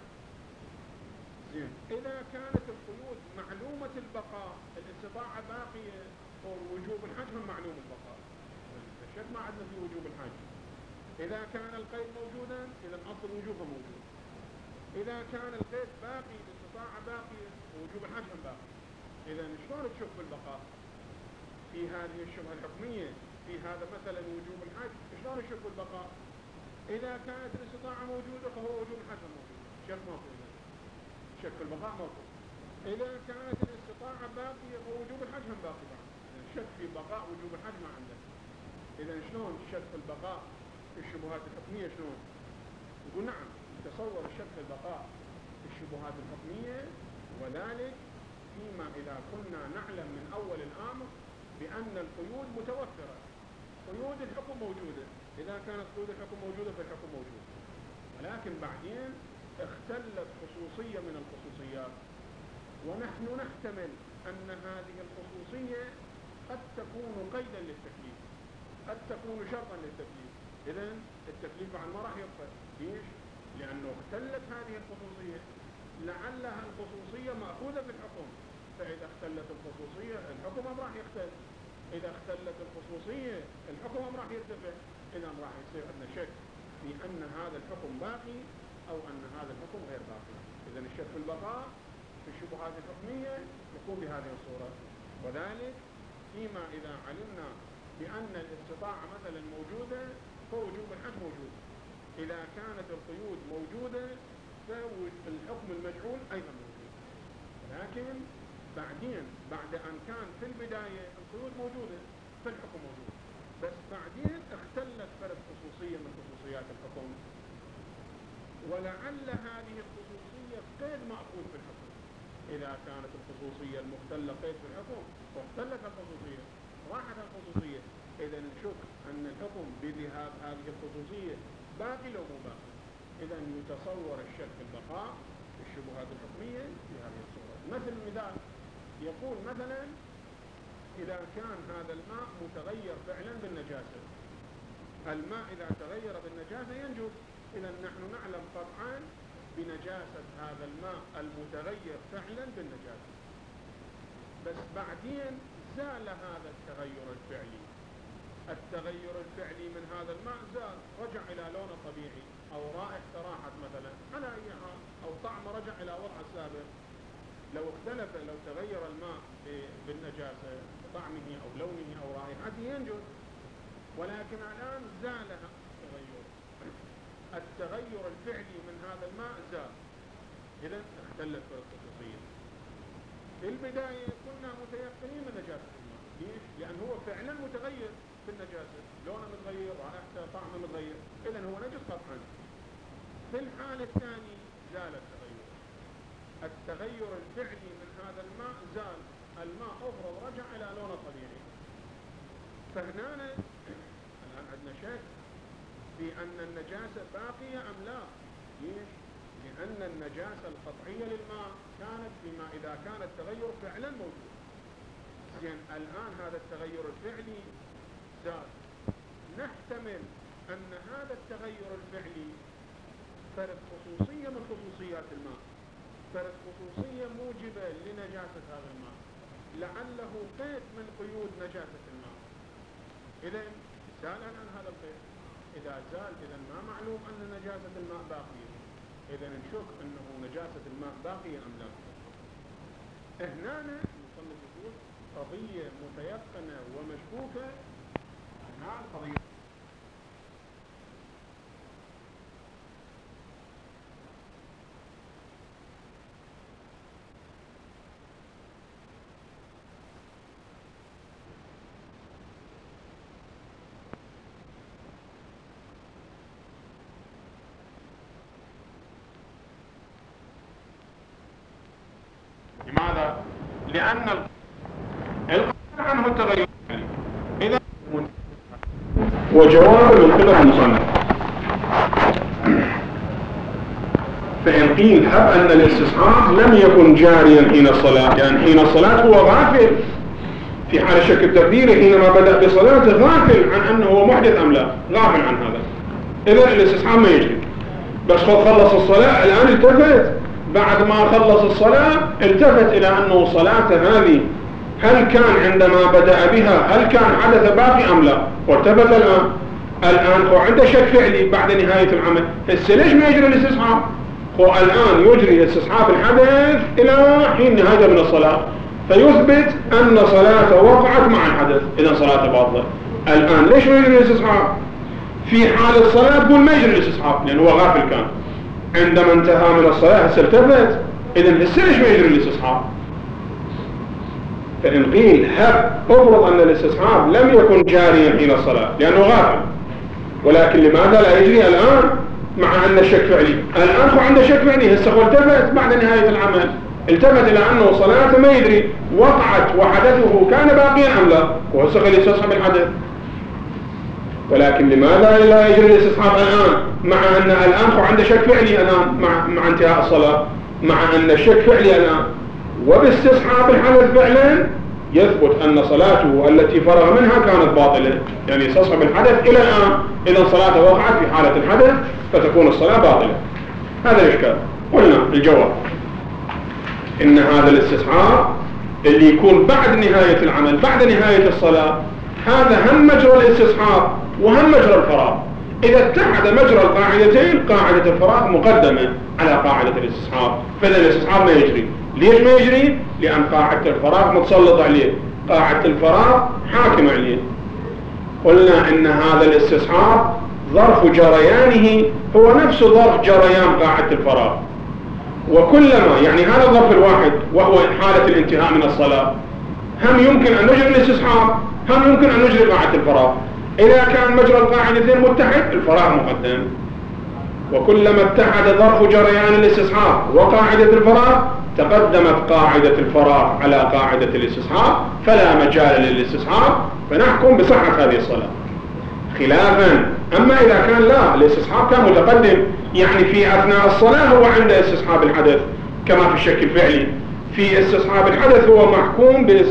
زين، إذا كانت القيود معلومة البقاء الاستطاعة باقية ووجوب الحج هم معلوم البقاء، الشك ما عندنا في وجوب الحج. إذا كان القيد موجودا إذا أصل الوجوب موجود. إذا كان القيد باقي الاستطاعة باقية ووجوب الحج هم باقي. إذا شلون تشوف بالبقاء في هذه الشبهة الحكمية في هذا مثلا وجوب الحج؟ شلون تشوف بالبقاء؟ إذا كانت الاستطاعة موجودة فهو وجوب الحج موجود، شك موجود، شك في البقاء موجود. إذا كانت الاستطاعة باقية فوجوب الحج هم باقي بعد. الشك في بقاء وجوب الحج ما عنده. إذا شلون الشك في البقاء في الشبهات الحكمية شلون؟ يقول نعم، تصور الشك في البقاء في الشبهات الحكمية، وذلك فيما إذا كنا نعلم من أول الأمر بأن القيود متوفرة، قيود الحكم موجودة. إذا كانت قيود الحكم موجودة فالحكم موجود، ولكن بعدين اختلت خصوصية من الخصوصيات، ونحن نحتمل أن هذه الخصوصية قد تكون قيدا للتكليف، قد تكون شرطا للتكليف. إذن التكليف بعد ما راح يبقى. ليش؟ لأنه اختلت هذه الخصوصية، لعلها الخصوصية مأخوذة بالحكم، فإذا اختلت الخصوصية الحكم ما راح يختل، إذا اختلت الخصوصية الحكم ما راح يرتفع. إذا راح يصير عندنا شك في أن هذا الحكم باقي أو أن هذا الحكم غير باقي. إذا الشك في البقاء في الشبهات الحكمية يكون بهذه الصورة، وذلك فيما إذا علمنا بأن الاستطاعة مثلا موجودة فوجوب الحج موجود. إذا كانت القيود موجودة فالحكم المجعول أيضا موجود. لكن بعدين بعد أن كان في البداية القيود موجودة فالحكم موجود، بس بعدين اختلت فرد خصوصية من خصوصيات الحكم، ولعل هذه الخصوصية قيد مأخوذ في الحكم. إذا كانت الخصوصية المختلة قيد في الحكم واختلت الخصوصية راحت الخصوصية، إذا نشك أن الحكم بذهاب هذه الخصوصية باقي لو مو باقي. إذا يتصور الشك في البقاء في الشبهات الحكمية في هذه الصورة. مثل مثال يقول مثلا إذا كان هذا الماء متغير فعلا بالنجاسة، الماء إذا تغير بالنجاسة ينجس. إذا نحن نعلم قطعا بنجاسة هذا الماء المتغير فعلا بالنجاسة، بس بعدين زال هذا التغير الفعلي، التغير الفعلي من هذا الماء زال، رجع إلى لونه الطبيعي، أو رائحته راحت مثلا على أي حال، أو طعمه رجع إلى وضعه السابق. لو اختلف لو تغير الماء بالنجاسة بطعمه أو لونه أو رائحته ينجس، ولكن الآن زال التغير، التغير الفعلي من هذا الماء زال. إذا اختلت الخصوصية. في البداية كنا متيقنين من نجاسة الماء، ليش؟ لأن هو فعلا متغير في النجاسة، لونه متغير، رائحته، طعمه متغير، إذا هو نجس قطعا. في الحالة الثانية زال التغير، التغير الفعلي من هذا الماء زال، الماء أفرز رجع إلى لونه الطبيعي. فهنا الآن عندنا شك في أن النجاسة باقية أم لا. ليش؟ لأن النجاسة القطعية للماء كانت فيما إذا كان التغير فعلا موجود. زين، الآن هذا التغير الفعلي زال، نحتمل أن هذا التغير الفعلي فرد خصوصية من خصوصيات الماء، فرد خصوصية موجبة لنجاسة هذا الماء، لعله قيد من قيود نجاسة الماء. إذا زال الآن هذا القيد، إذا زال إذا ما معلوم أن نجاسة الماء باقية، إذا نشك أنه نجاسة الماء باقية أم لا. هنا المصنف يقول قضية متيقنة ومشكوكة، هنا القضية لماذا؟ لأن القيد عنه التغير وجواب من قبل المصنف. فإن قيل هب أن الاستصحاب لم يكن جاريا حين الصلاة، يعني حين الصلاة هو غافل في حال الشك التقديري، حينما بدأ بصلاته غافل عن أنه هو محدث أم لا، غافل عن هذا، إذا الاستصحاب ما يجري. بس خلص الصلاة الآن التفت، بعد ما خلص الصلاة التفت إلى أنه صلاته هذه هل كان عندما بدأ بها هل كان حدث باقي أم لا، والتفت الآن الآن هو عنده شك فعلي بعد نهاية العمل، هسه ليش ما يجري الاستصحاب؟ هو الآن يجري استصحاب الحدث إلى حين نهاية من الصلاة، فيثبت أن صلاته وقعت مع الحدث، إذا صلاته باطلة. الآن ليش ما يجري الاستصحاب؟ في حال الصلاة تقول ما يجري الاستصحاب لأنه هو غافل كان، عندما انتهى من الصلاة هسه التفت، إذا هسه ليش ما يجري الاستصحاب؟ فإن قيل هب افرض أن الاستصحاب لم يكن جاريا حين الصلاة لأنه غافل، ولكن لماذا لا يجري الآن مع أن الشك فعلي؟ الآن هو عنده شك فعلي، هسه هو التفت بعد نهاية العمل، التفت إلى أنه صلاته ما يدري وقعت وحدثه كان باقيا أم لا، وهسه خلي يستصحب الحدث. ولكن لماذا لا يجري الاستصحاب الآن مع أن الآن هو عنده شك فعلي الآن مع, مع انتهاء الصلاة، مع أن الشك فعلي الآن، وباستصحاب الحدث فعلا يثبت أن صلاته التي فرغ منها كانت باطلة، يعني يستصحب الحدث إلى الآن، إذا صلاته وقعت في حالة الحدث فتكون الصلاة باطلة. هذا الإشكال. قلنا الجواب إن هذا الاستصحاب اللي يكون بعد نهاية العمل بعد نهاية الصلاة هذا هم مجرى الاستصحاب وهم مجرى الفراغ. إذا اتحد مجرى القاعدتين قاعدة الفراغ مقدمة على قاعدة الاستصحاب، فإذا الاستصحاب ما يجري. ليش ما يجري؟ لأن قاعدة الفراغ متسلط عليه، قاعدة الفراغ حاكم عليه. قلنا إن هذا الاستصحاب ظرف جريانه هو نفس ظرف جريان قاعدة الفراغ، وكلما يعني هذا الظرف الواحد وهو حالة الانتهاء من الصلاة هم يمكن أن نجري الاستصحاب هم يمكن أن نجري قاعدة الفراغ. إذا كان مجرى القاعدتين متحد الفراغ مقدم، وكلما اتحد ظرف جريان الاستصحاب وقاعدة الفراغ تقدمت قاعدة الفراغ على قاعدة الاستصحاب، فلا مجال للاستصحاب، فنحكم بصحة هذه الصلاة. خلافا أما إذا كان لا الاستصحاب كان متقدم، يعني في أثناء الصلاة هو عنده استصحاب الحدث كما في الشك الفعلي، في استصحاب الحدث هو محكوم بس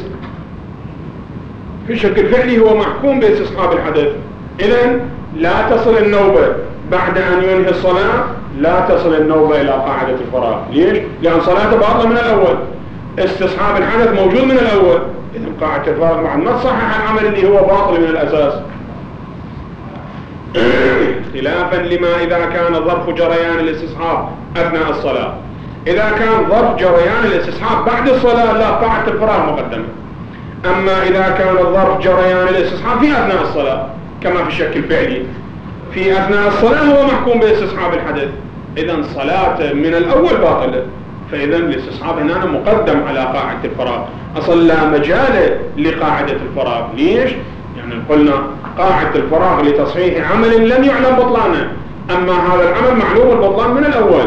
في الشك الفعلي هو محكوم باستصحاب الحدث. إذن لا تصل النوبة بعد أن ينهي الصلاة، لا تصل النوبة إلى قاعدة الفراغ. ليش؟ لأن صلاته باطلة من الأول، استصحاب الحدث موجود من الأول، إذن قاعدة الفراغ مع ما تصحح العمل اللي هو باطل من الأساس. خلافا لما إذا كان ظرف جريان الاستصحاب أثناء الصلاة. إذا كان ظرف جريان الاستصحاب بعد الصلاة لا قاعدة الفراغ مقدمة. أما إذا كان الظرف جريان الاستصحاب في أثناء الصلاة كما في الشك الفعلي، في أثناء الصلاة هو محكوم باستصحاب الحدث، إذن صلاة من الأول باطلة، فإذن الاستصحاب هنا مقدم على قاعدة الفراغ. أصلا لا مجال لقاعدة الفراغ. ليش؟ يعني قلنا قاعدة الفراغ لتصحيح عمل لم يعلم بطلانه، أما هذا العمل معلوم البطلان من الأول.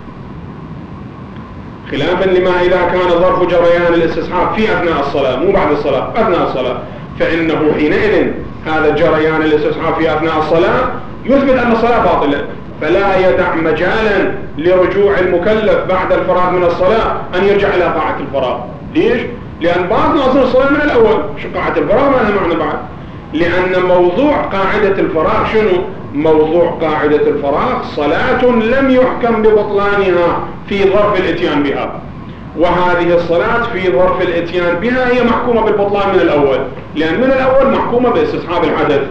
خلافا لما إذا كان ظرف جريان الاستصحاب في أثناء الصلاة مو بعد الصلاة، أثناء الصلاة، فإنه حينئذ هذا جريان الاستصحاب في أثناء الصلاة يثبت أن الصلاة باطلة، فلا يدع مجالا لرجوع المكلف بعد الفراغ من الصلاة أن يرجع إلى قاعدة الفراغ. ليش؟ لأن بعض أصل الصلاة من الأول، شو قاعدة الفراغ ما لها معنى بعد، لأن موضوع قاعدة الفراغ شنو؟ موضوع قاعدة الفراغ صلاة لم يحكم ببطلانها في ظرف الاتيان بها، وهذه الصلاة في ظرف الاتيان بها هي محكومة بالبطلان من الأول، لأن من الأول محكومة باستصحاب الحدث.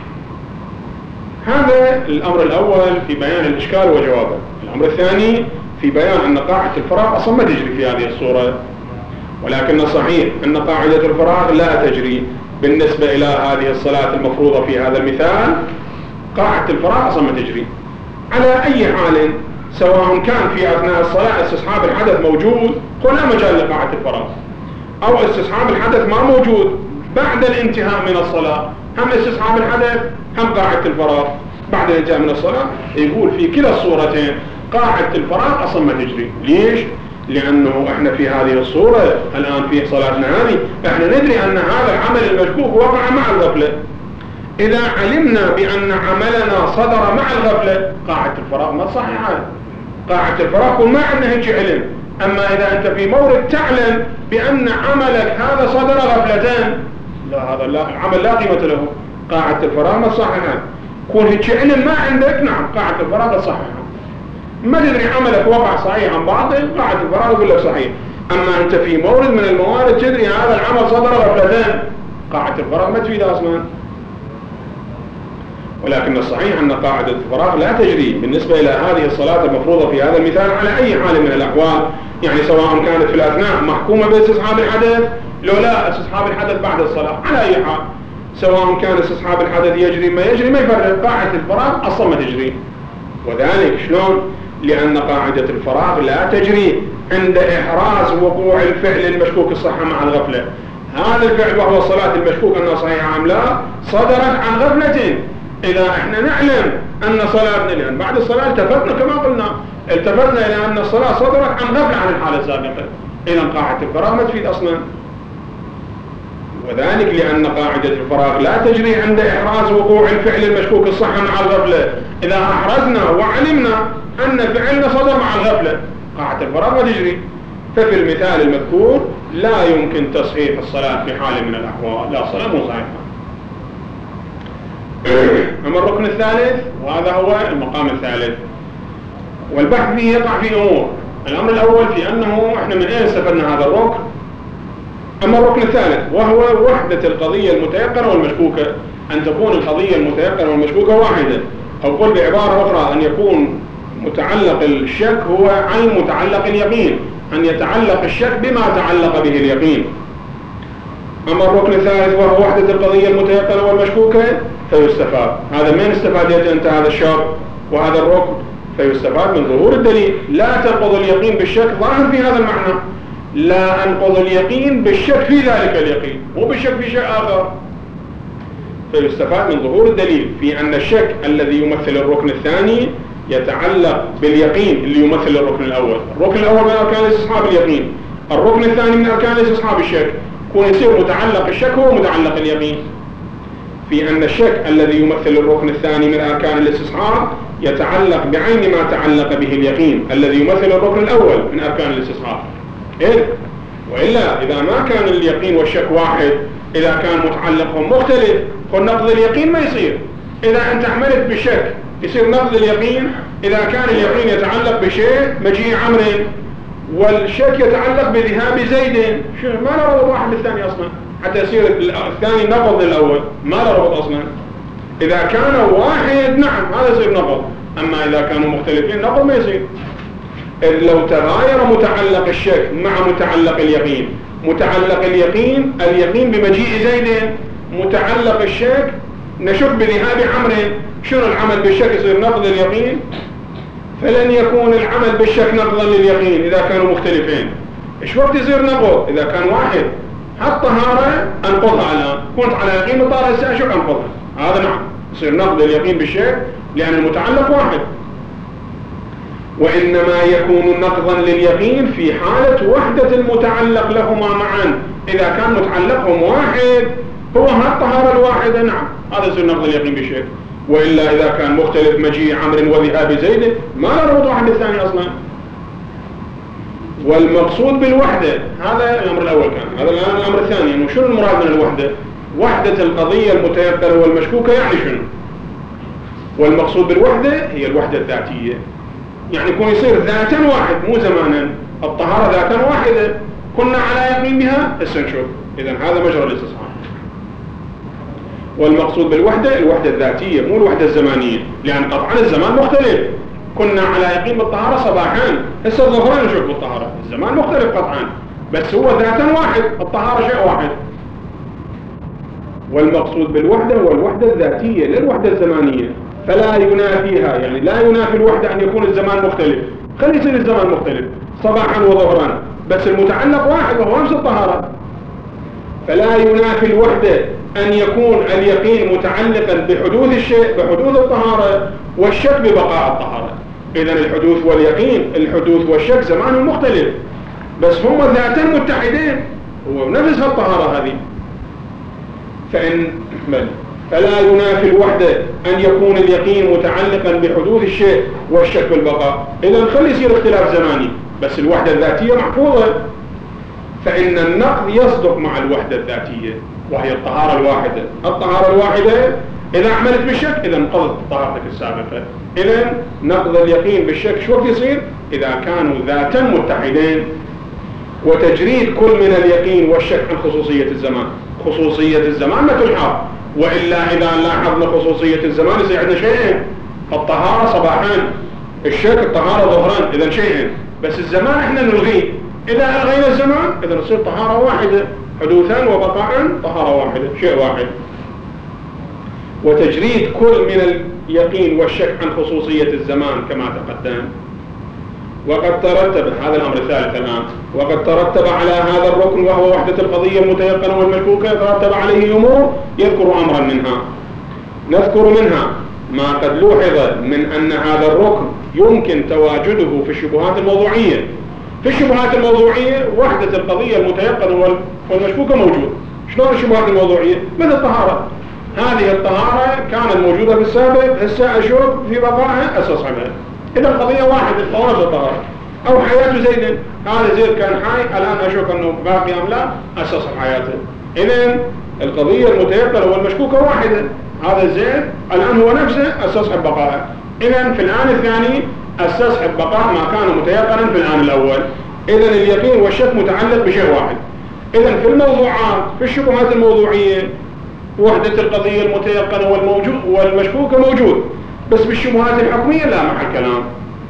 هذا الأمر الأول في بيان الإشكال وجوابه. الأمر الثاني في بيان أن قاعدة الفراغ أصلا ما تجري في هذه الصورة، ولكن صحيح أن قاعدة الفراغ لا تجري بالنسبة إلى هذه الصلاة المفروضة في هذا المثال. قاعدة الفراغ أصلا ما تجري على أي حال، سواء كان في أثناء الصلاة استصحاب الحدث موجود ولا مجال لقاعدة الفراغ، أو استصحاب الحدث ما موجود بعد الانتهاء من الصلاة، هم استصحاب الحدث هم قاعدة الفراغ بعد الانتهاء من الصلاة. يقول في كلا الصورتين قاعدة الفراغ أصلا ما تجري. ليش؟ لأنه احنا في هذه الصورة الآن في صلاتنا هذه احنا ندري أن هذا العمل المشكوك وقع مع الغفلة. إذا علمنا بأن عملنا صدر مع الغفلة قاعدة الفراغ ما تصحح هذا. قاعدة الفراغ كل ما عندنا هيك علم. أما إذا أنت في مورد تعلم بأن عملك هذا صدر غفلتين، لا هذا لا العمل لا قيمة له. قاعدة الفراغ ما تصحح هذا. كون هيك علم ما عندك، نعم قاعدة الفراغ تصحح. ما تدري عملك وقع صحيح عن باطل، قاعدة الفراغ يقول لك صحيح. أما أنت في مورد من الموارد تدري هذا العمل صدر غفلتين، قاعدة الفراغ ما تفيد أصلا. ولكن الصحيح أن قاعدة الفراغ لا تجري بالنسبة إلى هذه الصلاة المفروضة في هذا المثال على أي حال من الأحوال، يعني سواء كانت في الأثناء محكومة باستصحاب الحدث لو لا استصحاب الحدث بعد الصلاة، على أي حال سواء كان استصحاب الحدث يجري ما يجري ما يفرق، قاعدة الفراغ أصلا ما تجري. وذلك شلون؟ لأن قاعدة الفراغ لا تجري عند إحراز وقوع الفعل المشكوك الصحة مع الغفلة. هذا الفعل وهو الصلاة المشكوك أنها صحيحة أم لا صدرت عن غفلة. إذا إحنا نعلم أن صلاتنا، لأن بعد الصلاة التفتنا كما قلنا التفتنا إلى أن الصلاة صدرت عن غفلة عن الحالة السابقة، إذا قاعدة الفراغ ما تفيد أصلا. وذلك لأن قاعدة الفراغ لا تجري عند إحراز وقوع الفعل المشكوك الصحة مع الغفلة. إذا أحرزنا وعلمنا أن فعلنا صدر مع الغفلة قاعدة الفراغ ما تجري. ففي المثال المذكور لا يمكن تصحيح الصلاة في حال من الأحوال، لا الصلاة مو صحيحة. أما الركن الثالث وهذا هو المقام الثالث، والبحث فيه يقع في أمور. الأمر الأول في أنه إحنا من أين استفدنا هذا الركن. أما الركن الثالث وهو وحدة القضية المتيقنة والمشكوكة، أن تكون القضية المتيقنة والمشكوكة واحدة، أو قل بعبارة أخرى أن يكون متعلق الشك هو عن متعلق اليقين، أن يتعلق الشك بما تعلق به اليقين. أما الركن الثالث وهو وحدة القضية المتيقنة والمشكوكة فيستفاد. هذا من استفادت أنت هذا الشرط وهذا الركن؟ فيستفاد من ظهور الدليل. لا تنقض اليقين بالشك ظاهر في هذا المعنى، لا أنقض اليقين بالشك في ذلك اليقين مو بالشك في شيء آخر. فيستفاد من ظهور الدليل في أن الشك الذي يمثل الركن الثاني يتعلق باليقين اللي يمثل الركن الأول. الركن الأول من أركان استصحاب اليقين، الركن الثاني من أركان استصحاب الشك، يكون يصير متعلق الشك هو متعلق اليقين. في أن الشك الذي يمثل الركن الثاني من أركان الاستصحاب يتعلق بعين ما تعلق به اليقين الذي يمثل الركن الأول من أركان الاستصحاب. إيه؟ وإلا إذا ما كان اليقين والشك واحد، إذا كان متعلقهم مختلف فنقض اليقين ما يصير. إذا أنت عملت بالشك يصير نقض اليقين إذا كان اليقين يتعلق بشيء مجيء عمر والشك يتعلق بذهاب زيد، ما له ربط واحد بالثاني أصلا حتى يصير الثاني نقض للأول، ما له ربط أصلا. إذا كانوا واحد نعم هذا يصير نقض، أما إذا كانوا مختلفين نقض ما يصير. إذ لو تغاير متعلق الشك مع متعلق اليقين، متعلق اليقين اليقين بمجيء زيد، متعلق الشك نشك بذهاب عمر، شنو العمل بالشك يصير نقض اليقين؟ فلن يكون العمل بالشك نقضا لليقين إذا كانوا مختلفين. إيش وقت يصير نقض؟ إذا كان واحد حط طهارة أنقضها الآن، كنت على يقين الطهارة هسه أشك أنقضها، هذا نعم يصير نقض اليقين بالشك لأن المتعلق واحد. وإنما يكون نقضا لليقين في حالة وحدة المتعلق لهما معا. إذا كان متعلقهم واحد هو هالطهارة الواحدة نعم هذا يصير نقض اليقين بالشك. وإلا إذا كان مختلف مجيء عمر وذهاب زيد ما له ربط واحد بالثاني أصلا. والمقصود بالوحدة هذا الأمر الأول كان، هذا الآن الأمر الثاني إنه شنو المراد من الوحدة؟ وحدة القضية المتيقنة والمشكوكة يعني شنو؟ والمقصود بالوحدة هي الوحدة الذاتية، يعني يكون يصير ذاتا واحد مو زمانا. الطهارة ذاتا واحدة كنا على يقين بها هسه نشوف، إذن هذا مجرى الاستصحاب. والمقصود بالوحدة الوحدة الذاتية مو الوحدة الزمانية، لأن قطعا الزمان مختلف. كنا على يقين بالطهارة صباحا هسه الظهران نشوف بالطهارة، الزمان مختلف قطعا بس هو ذاتا واحد، الطهارة شيء واحد. والمقصود بالوحدة هو الوحدة الذاتية للوحدة الزمانية، فلا ينافيها، يعني لا ينافي الوحدة أن يكون الزمان مختلف، خلي يصير الزمان مختلف صباحا وظهرا بس المتعلق واحد وهو نفس الطهارة. فلا ينافي الوحدة أن يكون اليقين متعلقا بحدوث الشيء بحدوث الطهارة والشك ببقاء الطهارة. إذن الحدوث واليقين الحدوث والشك زمان مختلف بس هم ذاتين متحدين هو نفس الطهارة هذه. فإن بل فلا ينافي الوحدة أن يكون اليقين متعلقا بحدوث الشيء والشك بالبقاء. إذا خلي يصير اختلاف زماني بس الوحدة الذاتية محفوظة. فإن النقض يصدق مع الوحدة الذاتية وهي الطهارة الواحدة. الطهارة الواحدة إذا عملت بالشك إذا انقضت طهارتك السابقة. إذا نقض اليقين بالشك شو وقت يصير؟ إذا كانوا ذاتا متحدين. وتجريد كل من اليقين والشك عن خصوصية الزمان. خصوصية الزمان ما تلحظ، وإلا إذا لاحظنا خصوصية الزمان يصير عندنا شيئين: الطهارة صباحا، الشك الطهارة ظهرا. إذا شيئين، بس الزمان إحنا نلغيه. إذا ألغينا الزمان إذا نصير طهارة واحدة، حدوثا وبقاء طهارة واحدة، شيء واحد. وتجريد كل من اليقين والشك عن خصوصية الزمان كما تقدم. وقد ترتب هذا الأمر الثالث الآن، وقد ترتب على هذا الركن وهو وحدة القضية المتيقنة والمشكوكة، ترتب عليه أمور يذكر أمرا منها. نذكر منها ما قد لوحظ من أن هذا الركن يمكن تواجده في الشبهات الموضوعية. في الشبهات الموضوعية وحدة القضية المتيقنة والمشكوكة موجود. شلون الشبهات الموضوعية؟ مثل الطهارة. هذه الطهارة كانت موجودة في السابق، هسه أشك في بقائها أستصحبها. إذا القضية واحدة أو نفس الطهارة. أو حياة زيد، هذا زيد كان حي الآن أشك أنه باقي أم لا، أستصحب حياته. إذن القضية المتيقنة والمشكوكة واحدة. هذا زيد الآن هو نفسه أستصحب بقائه. إذن في الآن الثاني أستصحب بقاء ما كان متيقنا في الآن الأول. إذن اليقين والشك متعلق بشيء واحد. إذن في الموضوعات في الشبهات الموضوعية وحدة القضية المتيقنة والموجود والمشكوكة موجود، بس بالشبهات الحكمية لا محل كلام.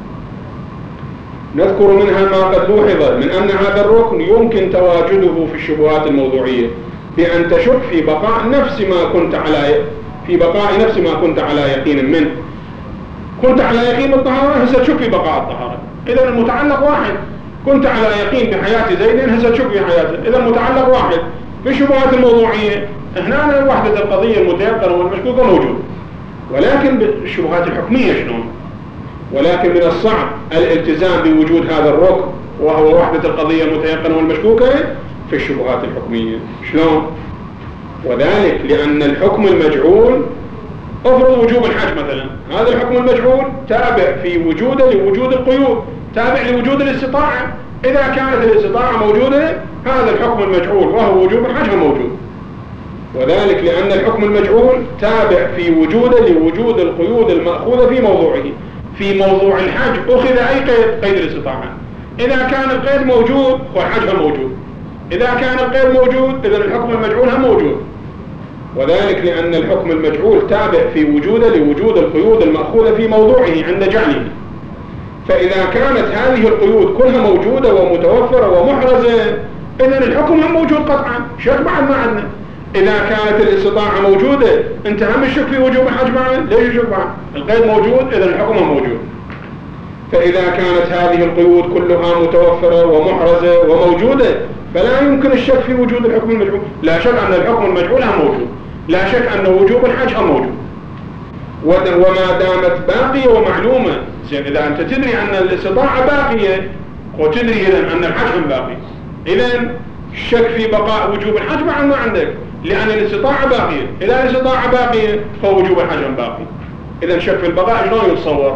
نذكر منها ما قد لوحظ من أن هذا الركن يمكن تواجده في الشبهات الموضوعية بأن تشك في بقاء نفس ما كنت على في بقاء نفس ما كنت على يقين منه. كنت على يقين بالطهارة، هسه تشك في بقاء الطهارة. إذا المتعلق واحد. كنت على يقين بحياة زيد، هسه تشك في حياته. إذا المتعلق واحد. في الشبهات الموضوعية هنا وحدة القضية المتيقنة والمشكوكة موجود، ولكن بالشبهات الحكمية شلون؟ ولكن من الصعب الالتزام بوجود هذا الركن وهو وحدة القضية المتيقنة والمشكوكة في الشبهات الحكمية. شلون؟ وذلك لأن الحكم المجعول، افرض وجوب الحج مثلا، هذا الحكم المجعول تابع في وجوده لوجود القيود، تابع لوجود الاستطاعة. إذا كانت الاستطاعة موجودة هذا الحكم المجعول وهو وجوب الحج موجود. وذلك لأن الحكم المجعول تابع في وجوده لوجود القيود المأخوذة في موضوعه. في موضوع الحج أخذ أي قيد؟ قيد الاستطاعة. إذا كان القيد موجود والحج هم موجود. إذا كان القيد موجود إذا الحكم المجعول هم موجود. وذلك لأن الحكم المجعول تابع في وجوده لوجود القيود المأخوذة في موضوعه عند جعله. فإذا كانت هذه القيود كلها موجودة ومتوفرة ومحرزة إذا الحكم هم موجود قطعا، شك بعد ما عندنا. إذا كانت الاستطاعة موجودة انت هم الشك في وجوب الحج معنا، ليش الشك معنا؟ القيد موجود إذا الحكم هم موجود. فإذا كانت هذه القيود كلها متوفرة ومحرزة وموجودة فلا يمكن الشك في وجود الحكم المجعول. لا شك أن الحكم المجعول هم موجود، لا شك أن وجوب الحج هم موجود. وما دامت باقية ومعلومة، زين إذا أنت تدري أن الاستطاعة باقية وتدري إذا أن الحج هم باقي، إذا الشك في بقاء وجوب الحج بعد ما عندك، لأن الاستطاعة باقية. إذا الاستطاعة باقية فوجوب الحج هم باقي. إذا الشك في البقاء شلون يتصور؟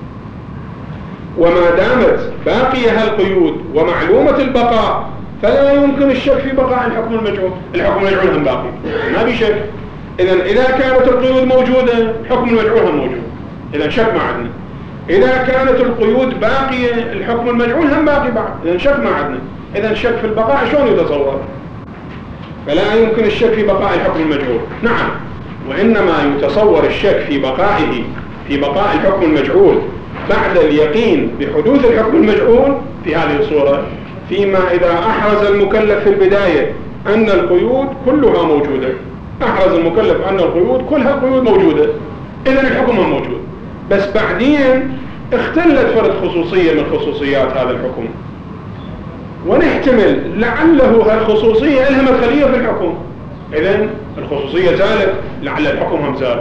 وما دامت باقية هالقيود ومعلومة البقاء فلا يمكن الشك في بقاء الحكم المجعول. الحكم المجعول هم باقي، ما في شك. إذا إذا كانت القيود موجودة الحكم المجعول هم موجود، إذا شك ما عندنا. إذا كانت القيود باقية الحكم المجعول هم باقي بعد، إذا شك ما عندنا. إذا الشك في البقاء شلون يتصور؟ فلا يمكن الشك في بقاء الحكم المجعول. نعم، وإنما يتصور الشك في بقائه في بقاء الحكم المجعول بعد اليقين بحدوث الحكم المجعول في هذه الصورة: فيما إذا أحرز المكلف في البداية أن القيود كلها موجودة. أحرز المكلف أن القيود كلها قيود موجودة، إذن الحكم موجود. بس بعدين اختلت فرد خصوصية من خصوصيات هذا الحكم، ونحتمل لعله هالخصوصية لها مدخلية في الحكم، إذن الخصوصية زالت لعل الحكم هم زال.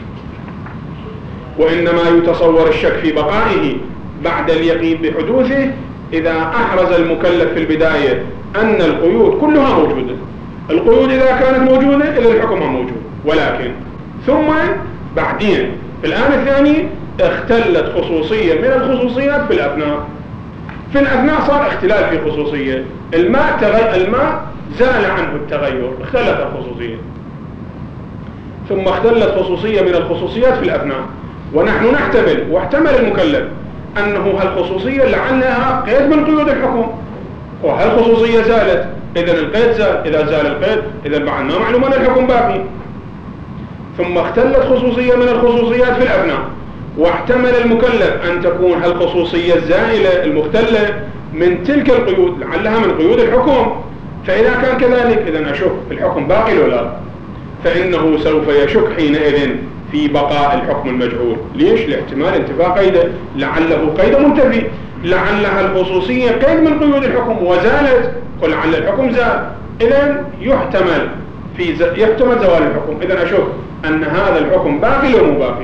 وإنما يتصور الشك في بقائه بعد اليقين بحدوثه إذا أحرز المكلف في البداية أن القيود كلها موجودة. القيود إذا كانت موجودة إذا الحكم موجود، ولكن ثم بعدين في الآن الثاني اختلت خصوصية من الخصوصيات في الأثناء. في الأثناء صار اختلال في خصوصية، الماء تغي... الماء زال عنه التغير، اختلت الخصوصية. ثم اختلت خصوصية من الخصوصيات في الأثناء، ونحن نحتمل واحتمل المكلف أنه هالخصوصية لعلها قيد من قيود الحكم، وهالخصوصية زالت، إذن القيد زال. إذا زال القيد إذن بعد ما معلوم أن الحكم باقي. ثم اختلت خصوصية من الخصوصيات في الأثناء، واحتمل المكلف أن تكون هالخصوصية الزائلة المختلة من تلك القيود، لعلها من قيود الحكم. فإذا كان كذلك إذن أشك الحكم باقي ولا لا، فإنه سوف يشك حينئذ في بقاء الحكم المجهول. ليش؟ لاحتمال انتفاء قيده، لعله قيد منتفي، لعلها الخصوصية قيد من قيود الحكم وزالت، ولعل الحكم زال. إذن يحتمل في ز... يحتمل زوال الحكم. إذن أشك أن هذا الحكم باقي ولا مو باقي.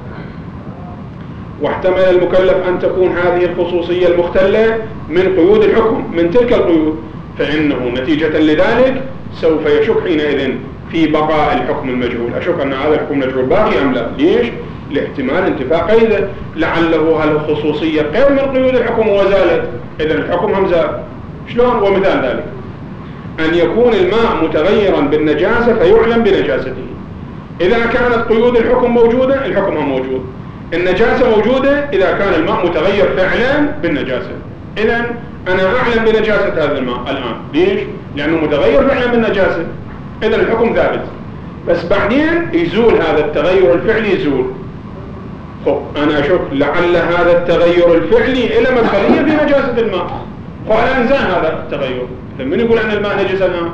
واحتمل المكلف أن تكون هذه الخصوصية المختلة من قيود الحكم، من تلك القيود، فإنه نتيجة لذلك سوف يشك حينئذ في بقاء الحكم المجهول. أشك أن هذا الحكم المجهول باقي أم لا. ليش؟ لاحتمال انتفاء قيده، لعله هالخصوصية قيد من قيود الحكم وزالت، إذن الحكم هم زال. شلون؟ ومثال ذلك أن يكون الماء متغيرا بالنجاسة فيعلم بنجاسته. إذا كانت قيود الحكم موجودة الحكم هم موجود، النجاسة موجودة إذا كان الماء متغير فعلا بالنجاسة. إذن أنا أعلم بنجاسة هذا الماء الآن. ليش؟ لأنه متغير فعلا بالنجاسة، إذن الحكم ثابت. بس بعدين يزول هذا التغير الفعلي، يزول. خب أنا أشك لعل هذا التغير الفعلي إلى مدخلية في نجاسة الماء، والآن زال هذا التغير، من يقول أن الماء نجس الآن؟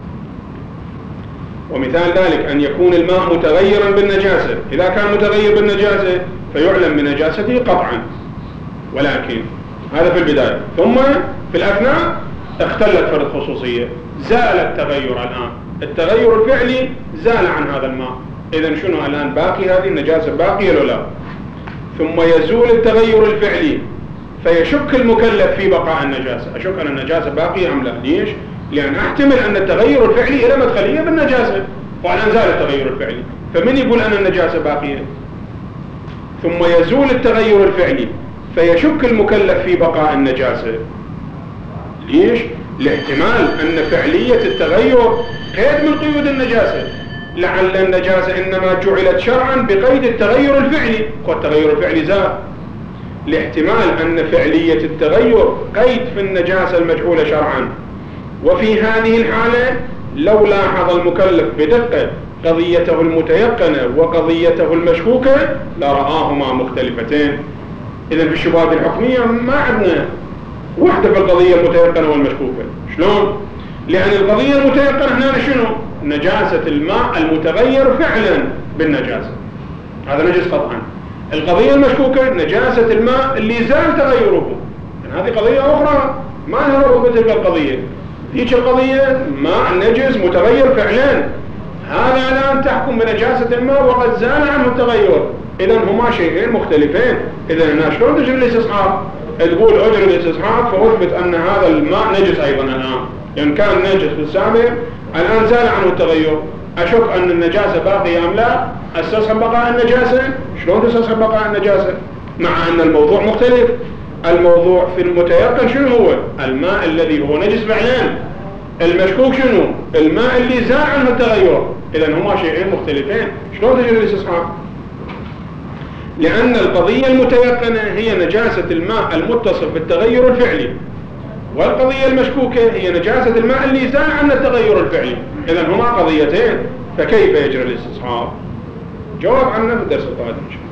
ومثال ذلك أن يكون الماء متغيرا بالنجاسة، إذا كان متغير بالنجاسة فيعلم بنجاسته قطعا، ولكن هذا في البداية. ثم في الأثناء اختلت فرد خصوصية، زال التغير الآن، التغير الفعلي زال عن هذا الماء. إذن شنو الآن باقي؟ هذه النجاسة باقية ولا لا؟ ثم يزول التغير الفعلي فيشك المكلف في بقاء النجاسة. أشك أن النجاسة باقية أم لا. ليش؟ لأن أحتمل أن التغير الفعلي إلى مدخلية بالنجاسة، والآن زال التغير الفعلي، فمن يقول أن النجاسة باقية؟ ثم يزول التغير الفعلي فيشك المكلف في بقاء النجاسة. ليش؟ لاحتمال أن فعلية التغير قيد من قيود النجاسة، لعل النجاسة إنما جعلت شرعا بقيد التغير الفعلي، والتغير الفعلي زال. لاحتمال أن فعلية التغير قيد في النجاسة المجهولة شرعا. وفي هذه الحالة لو لاحظ المكلف بدقة قضيته المتيقنة وقضيته المشكوكة لرآهما مختلفتين. إذن في الشبهات الحكمية ما عندنا واحدة في القضية المتيقنة والمشكوكة. شلون؟ لأن القضية المتيقنة هنا شنو؟ نجاسة الماء المتغير فعلا بالنجاسة، هذا نجس قطعا. القضية المشكوكة نجاسة الماء اللي زال تغيره، يعني هذه قضية أخرى ما لها ربط بتلك القضية. هيك القضية ماء نجس متغير فعلا، هذا الآن تحكم بنجاسة الماء وقد زال عنه التغير. إذن هما شيئين مختلفين. إذن هنا شلون تجري الاستصحاب؟ تقول أجري الاستصحاب فأثبت أن هذا الماء نجس أيضا الآن، لأن كان نجس في السابق الآن زال عنه التغير. أشك أن النجاسة باقية أم لا؟ استصحب بقاء النجاسة. شلون تستصحب بقاء النجاسة؟ مع أن الموضوع مختلف. الموضوع في المتيقن شنو هو؟ الماء الذي هو نجس فعلا. المشكوك شنو؟ الماء اللي زال عنه التغير. إذن هما شيئين مختلفين. شلون تجري الاستصحاب؟ لأن القضية المتيقنة هي نجاسة الماء المتصف بالتغير الفعلي، والقضية المشكوكة هي نجاسة الماء اللي زال عنه التغير الفعلي. إذن هما قضيتين، فكيف يجري الاستصحاب؟ جواب عنه في الدرس القادم.